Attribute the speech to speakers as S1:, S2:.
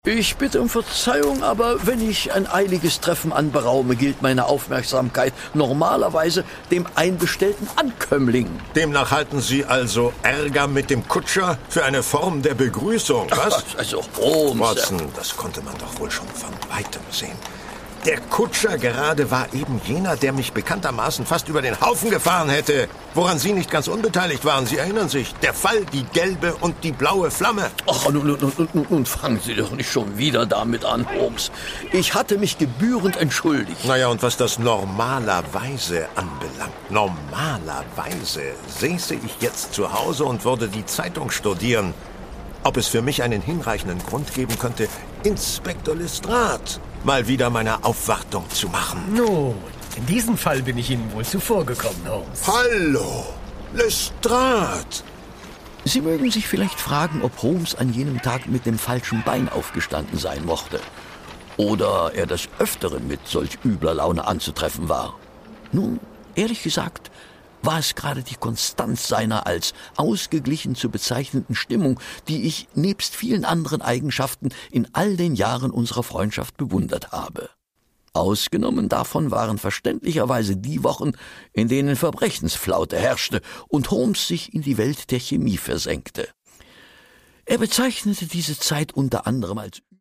S1: Ich bitte um Verzeihung, aber wenn ich ein eiliges Treffen anberaume, gilt meine Aufmerksamkeit normalerweise dem einbestellten Ankömmling.
S2: Demnach halten Sie also Ärger mit dem Kutscher für eine Form der Begrüßung, was?
S1: Also, Holmes...
S2: Watson, das konnte man doch wohl schon von Weitem sehen. Der Kutscher gerade war eben jener, der mich bekanntermaßen fast über den Haufen gefahren hätte. Woran Sie nicht ganz unbeteiligt waren, Sie erinnern sich. Der Fall, die gelbe und die blaue Flamme.
S1: Ach, nun fangen Sie doch nicht schon wieder damit an, Holmes. Ich hatte mich gebührend entschuldigt.
S2: Naja, und was das normalerweise anbelangt, normalerweise säße ich jetzt zu Hause und würde die Zeitung studieren. Ob es für mich einen hinreichenden Grund geben könnte, Inspektor Lestrade mal wieder meine Aufwartung zu machen.
S3: Nun, in diesem Fall bin ich Ihnen wohl zuvorgekommen, Holmes.
S2: Hallo, Lestrade!
S1: Sie mögen sich vielleicht fragen, ob Holmes an jenem Tag mit dem falschen Bein aufgestanden sein mochte. Oder er des Öfteren mit solch übler Laune anzutreffen war. Nun, ehrlich gesagt, war es gerade die Konstanz seiner als ausgeglichen zu bezeichnenden Stimmung, die ich nebst vielen anderen Eigenschaften in all den Jahren unserer Freundschaft bewundert habe. Ausgenommen davon waren verständlicherweise die Wochen, in denen Verbrechensflaute herrschte und Holmes sich in die Welt der Chemie versenkte. Er bezeichnete diese Zeit unter anderem als